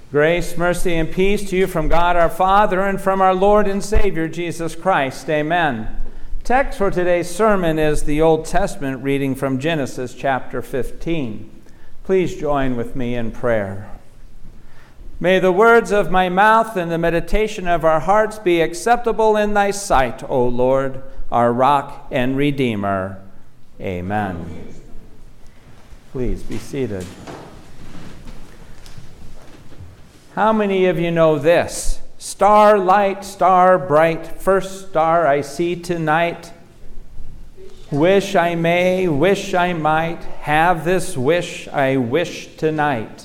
Grace, mercy, and peace to you from God our Father and from our Lord and Savior, Jesus Christ. Amen. Text for today's sermon is the Old Testament reading from Genesis chapter 15. Please join with me in prayer. May the words of my mouth and the meditation of our hearts be acceptable in thy sight, O Lord, our rock and redeemer. Amen. Please be seated. How many of you know this? Starlight, star bright, first star I see tonight. Wish I may, wish I might, have this wish I wish tonight.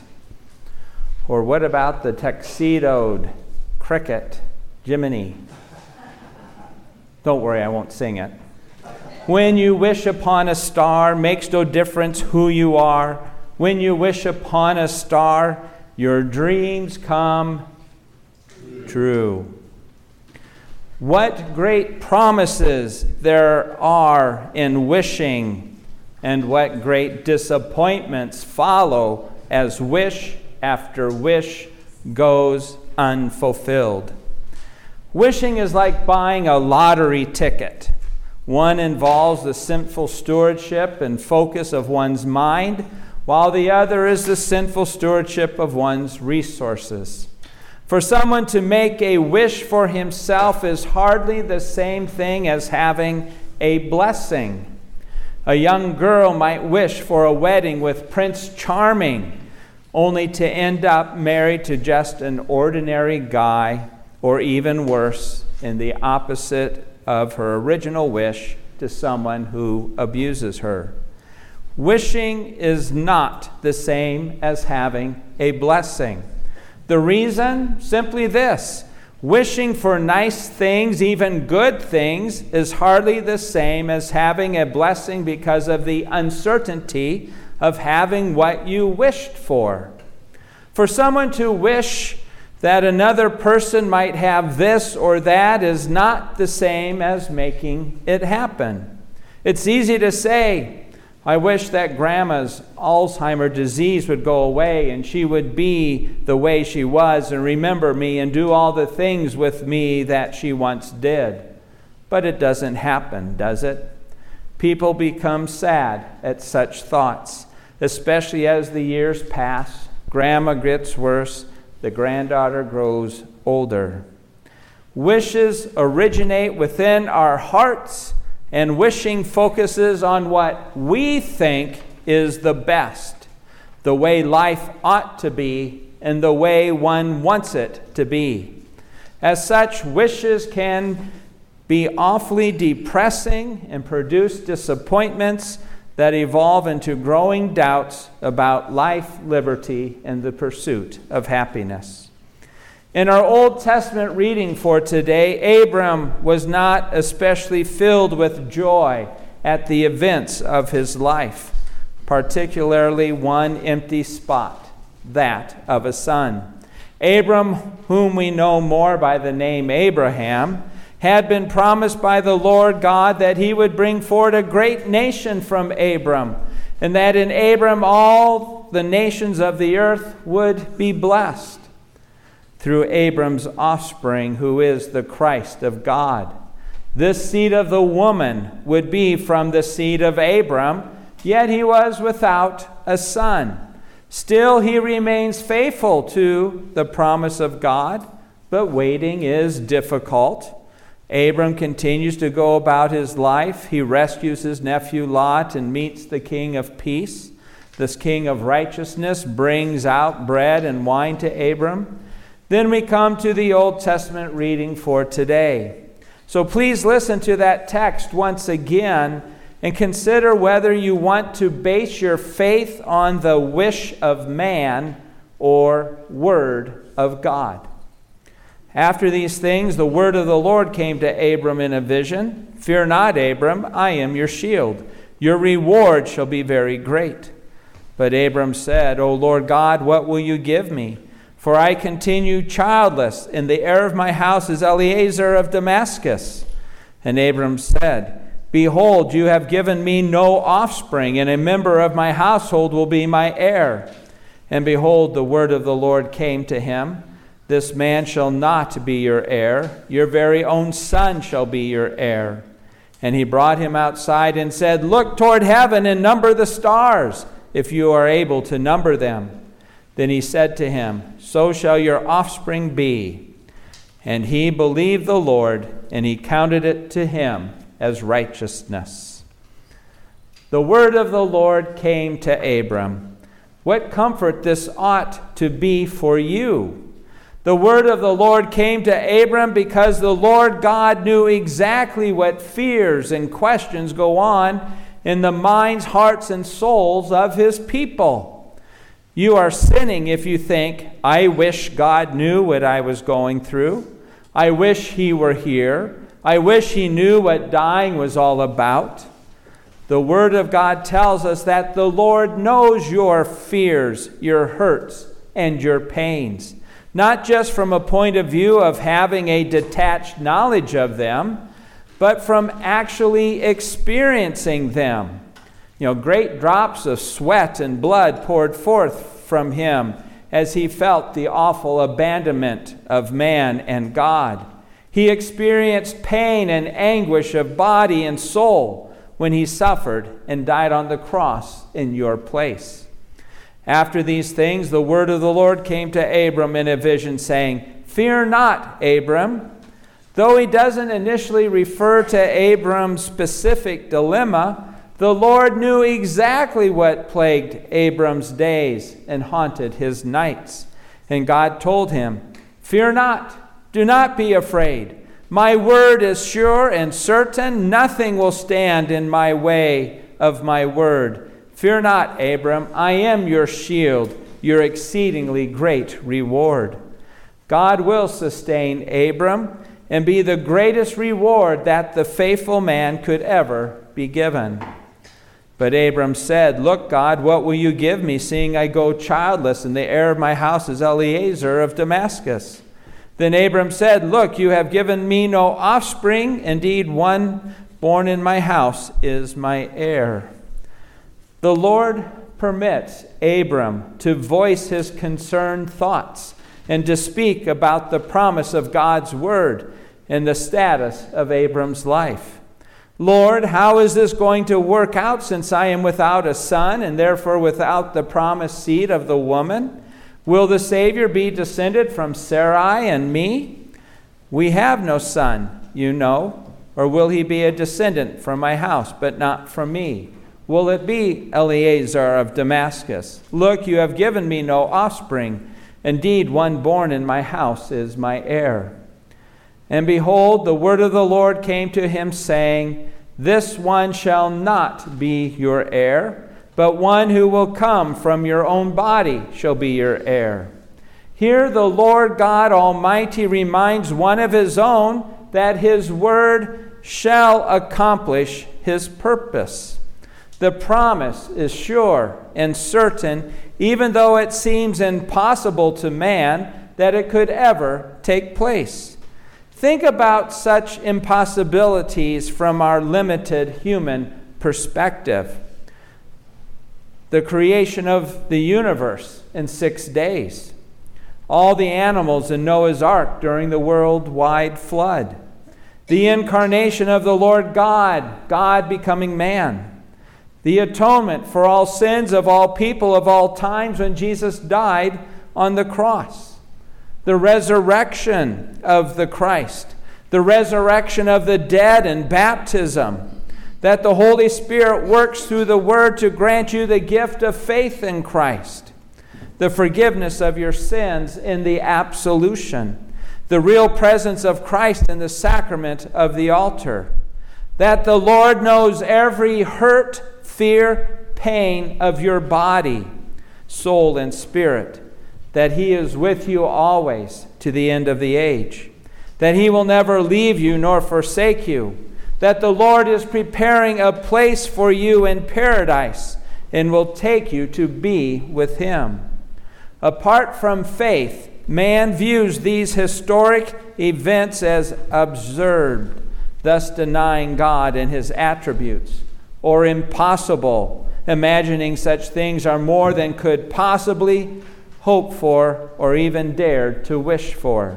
Or what about the tuxedoed cricket, Jiminy? Don't worry, I won't sing it. When you wish upon a star, makes no difference who you are. When you wish upon a star, your dreams come true. What great promises there are in wishing, and what great disappointments follow as wish after wish goes unfulfilled. Wishing is like buying a lottery ticket. One involves the sinful stewardship and focus of one's mind, while the other is the sinful stewardship of one's resources. For someone to make a wish for himself is hardly the same thing as having a blessing. A young girl might wish for a wedding with Prince Charming, only to end up married to just an ordinary guy, or even worse, in the opposite of her original wish, to someone who abuses her. Wishing is not the same as having a blessing. The reason? Simply this. Wishing for nice things, even good things, is hardly the same as having a blessing because of the uncertainty of having what you wished for. For someone to wish that another person might have this or that is not the same as making it happen. It's easy to say, I wish that Grandma's Alzheimer's disease would go away and she would be the way she was and remember me and do all the things with me that she once did. But it doesn't happen, does it? People become sad at such thoughts, especially as the years pass. Grandma gets worse, the granddaughter grows older. Wishes originate within our hearts, and wishing focuses on what we think is the best, the way life ought to be, and the way one wants it to be. As such, wishes can be awfully depressing and produce disappointments that evolve into growing doubts about life, liberty, and the pursuit of happiness. In our Old Testament reading for today, Abram was not especially filled with joy at the events of his life, particularly one empty spot, that of a son. Abram, whom we know more by the name Abraham, had been promised by the Lord God that he would bring forth a great nation from Abram, and that in Abram all the nations of the earth would be blessed through Abram's offspring, who is the Christ of God. This seed of the woman would be from the seed of Abram, yet he was without a son. Still, he remains faithful to the promise of God, but waiting is difficult. Abram continues to go about his life. He rescues his nephew Lot and meets the King of Peace. This King of Righteousness brings out bread and wine to Abram. Then we come to the Old Testament reading for today. So please listen to that text once again and consider whether you want to base your faith on the wish of man or word of God. After these things, the word of the Lord came to Abram in a vision. Fear not, Abram, I am your shield. Your reward shall be very great. But Abram said, O Lord God, what will you give me? For I continue childless, and the heir of my house is Eliezer of Damascus. And Abram said, Behold, you have given me no offspring, and a member of my household will be my heir. And behold, the word of the Lord came to him, This man shall not be your heir, your very own son shall be your heir. And he brought him outside and said, Look toward heaven and number the stars, if you are able to number them. Then he said to him, So shall your offspring be. And he believed the Lord, and he counted it to him as righteousness. The word of the Lord came to Abram. What comfort this ought to be for you. The word of the Lord came to Abram because the Lord God knew exactly what fears and questions go on in the minds, hearts, and souls of his people. You are sinning if you think, I wish God knew what I was going through. I wish he were here. I wish he knew what dying was all about. The Word of God tells us that the Lord knows your fears, your hurts, and your pains, not just from a point of view of having a detached knowledge of them, but from actually experiencing them. Great drops of sweat and blood poured forth from him as he felt the awful abandonment of man and God. He experienced pain and anguish of body and soul when he suffered and died on the cross in your place. After these things, the word of the Lord came to Abram in a vision, saying, Fear not, Abram. Though he doesn't initially refer to Abram's specific dilemma, the Lord knew exactly what plagued Abram's days and haunted his nights. And God told him, Fear not, do not be afraid. My word is sure and certain. Nothing will stand in my way of my word. Fear not, Abram. I am your shield, your exceedingly great reward. God will sustain Abram and be the greatest reward that the faithful man could ever be given. But Abram said, Look, God, what will you give me, seeing I go childless, and the heir of my house is Eliezer of Damascus? Then Abram said, Look, you have given me no offspring. Indeed, one born in my house is my heir. The Lord permits Abram to voice his concerned thoughts and to speak about the promise of God's word and the status of Abram's life. Lord, how is this going to work out since I am without a son and therefore without the promised seed of the woman? Will the Savior be descended from Sarai and me? We have no son, you know. Or will he be a descendant from my house, but not from me? Will it be Eliezer of Damascus? Look, you have given me no offspring. Indeed, one born in my house is my heir. And behold, the word of the Lord came to him, saying, This one shall not be your heir, but one who will come from your own body shall be your heir. Here the Lord God Almighty reminds one of his own that his word shall accomplish his purpose. The promise is sure and certain, even though it seems impossible to man that it could ever take place. Think about such impossibilities from our limited human perspective. The creation of the universe in 6 days. All the animals in Noah's ark during the worldwide flood. The incarnation of the Lord God, God becoming man. The atonement for all sins of all people of all times when Jesus died on the cross. The resurrection of the Christ. The resurrection of the dead and baptism. That the Holy Spirit works through the Word to grant you the gift of faith in Christ, the forgiveness of your sins in the absolution, the real presence of Christ in the sacrament of the altar, that the Lord knows every hurt, fear, pain of your body, soul, and spirit, that He is with you always to the end of the age, that He will never leave you nor forsake you, that the Lord is preparing a place for you in paradise and will take you to be with Him. Apart from faith, man views these historic events as absurd, thus denying God and His attributes, or impossible, imagining such things are more than could possibly hope for or even dared to wish for.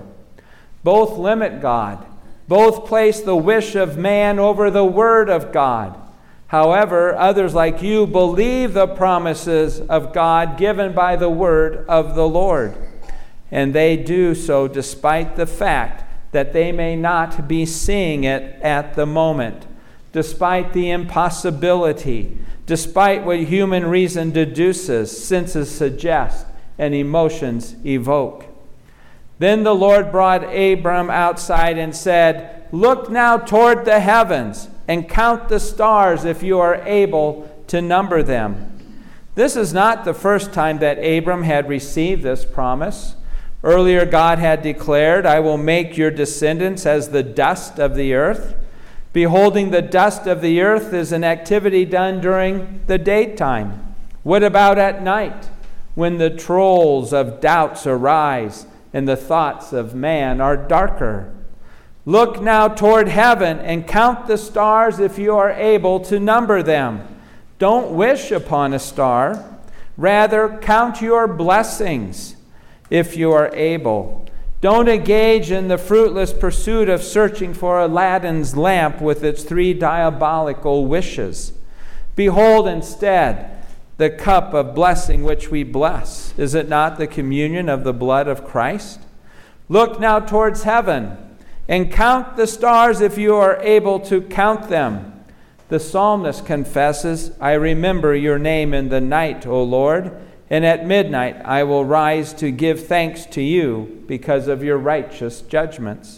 Both limit God. Both place the wish of man over the word of God. However, others like you believe the promises of God given by the word of the Lord. And they do so despite the fact that they may not be seeing it at the moment, despite the impossibility, despite what human reason deduces, senses suggest, and emotions evoke. Then the Lord brought Abram outside and said, "Look now toward the heavens and count the stars if you are able to number them." This is not the first time that Abram had received this promise. Earlier, God had declared, "I will make your descendants as the dust of the earth." Beholding the dust of the earth is an activity done during the daytime. What about at night, when the trolls of doubts arise and the thoughts of man are darker? Look now toward heaven and count the stars if you are able to number them. Don't wish upon a star. Rather, count your blessings if you are able. Don't engage in the fruitless pursuit of searching for Aladdin's lamp with its 3 diabolical wishes. Behold instead the cup of blessing which we bless. Is it not the communion of the blood of Christ? Look now towards heaven and count the stars if you are able to count them. The psalmist confesses, "I remember your name in the night, O Lord, and at midnight I will rise to give thanks to you because of your righteous judgments."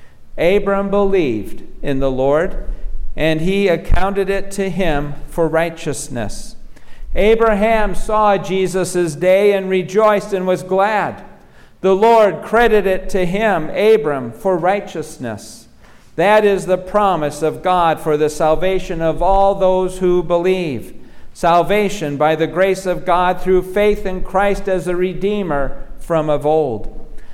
Abram believed in the Lord, and he accounted it to him for righteousness. Abraham saw Jesus' day and rejoiced and was glad. The Lord credited it to him, Abram, for righteousness. That is the promise of God for the salvation of all those who believe. Salvation by the grace of God through faith in Christ as a Redeemer from of old.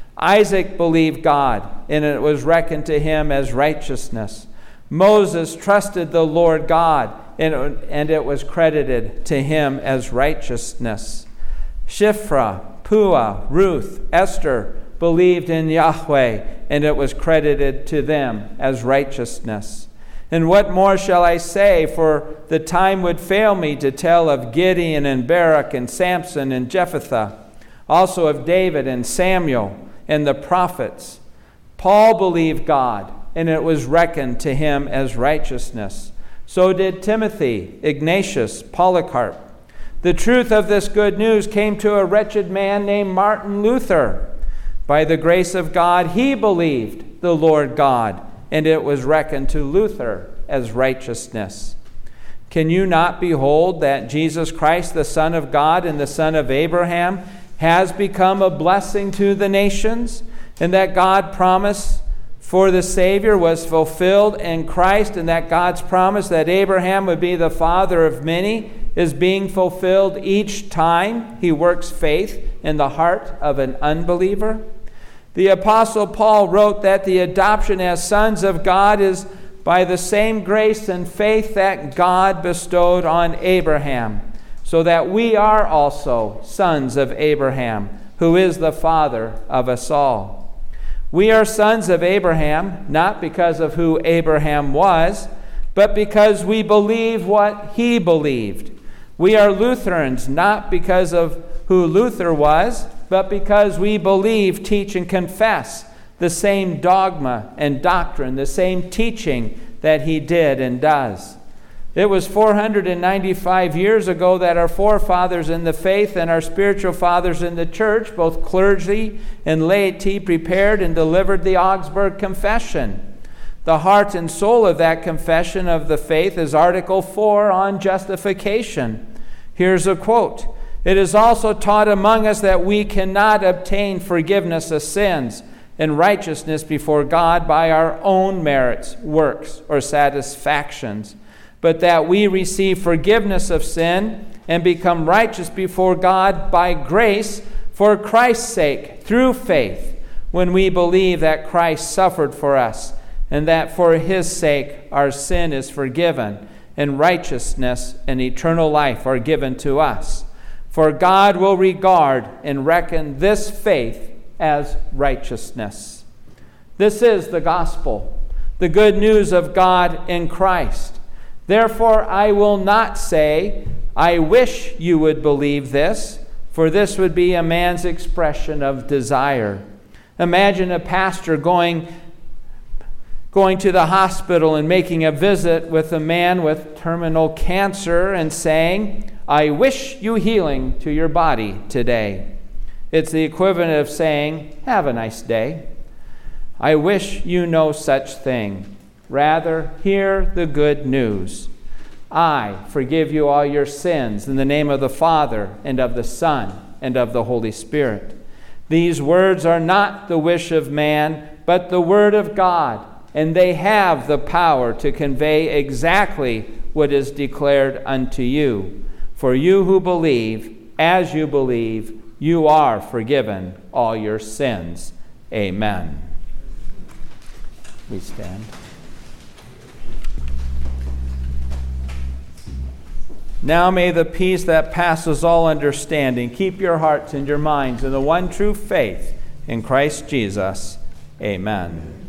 Isaac believed God, and it was reckoned to him as righteousness. Moses trusted the Lord God, and it was credited to him as righteousness. Shiphrah, Puah, Ruth, Esther believed in Yahweh, and it was credited to them as righteousness. And what more shall I say, for the time would fail me to tell of Gideon and Barak and Samson and Jephthah, also of David and Samuel and the prophets. Paul believed God, and it was reckoned to him as righteousness. So did Timothy, Ignatius, Polycarp. The truth of this good news came to a wretched man named Martin Luther. By the grace of God, he believed the Lord God, and it was reckoned to Luther as righteousness. Can you not behold that Jesus Christ, the Son of God and the Son of Abraham, has become a blessing to the nations, and that God's promise for the Savior was fulfilled in Christ, and that God's promise that Abraham would be the father of many is being fulfilled each time he works faith in the heart of an unbeliever? The Apostle Paul wrote that the adoption as sons of God is by the same grace and faith that God bestowed on Abraham, so that we are also sons of Abraham, who is the father of us all. We are sons of Abraham, not because of who Abraham was, but because we believe what he believed. We are Lutherans, not because of who Luther was, but because we believe, teach, and confess the same dogma and doctrine, the same teaching that he did and does. It was 495 years ago that our forefathers in the faith and our spiritual fathers in the church, both clergy and laity, prepared and delivered the Augsburg Confession. The heart and soul of that confession of the faith is Article 4 on justification. Here's a quote. "It is also taught among us that we cannot obtain forgiveness of sins and righteousness before God by our own merits, works, or satisfactions, but that we receive forgiveness of sin and become righteous before God by grace for Christ's sake through faith, when we believe that Christ suffered for us and that for his sake our sin is forgiven, and righteousness and eternal life are given to us. For God will regard and reckon this faith as righteousness. This is the gospel, the good news of God in Christ. Therefore, I will not say, I wish you would believe this, for this would be a man's expression of desire. Imagine a pastor going to the hospital and making a visit with a man with terminal cancer and saying, I wish you healing to your body today. It's the equivalent of saying, have a nice day. I wish you no such thing. Rather, hear the good news. I forgive you all your sins in the name of the Father and of the Son and of the Holy Spirit. These words are not the wish of man, but the word of God, and they have the power to convey exactly what is declared unto you. For you who believe, as you believe, you are forgiven all your sins. Amen. We stand. Now may the peace that passes all understanding keep your hearts and your minds in the one true faith in Christ Jesus. Amen.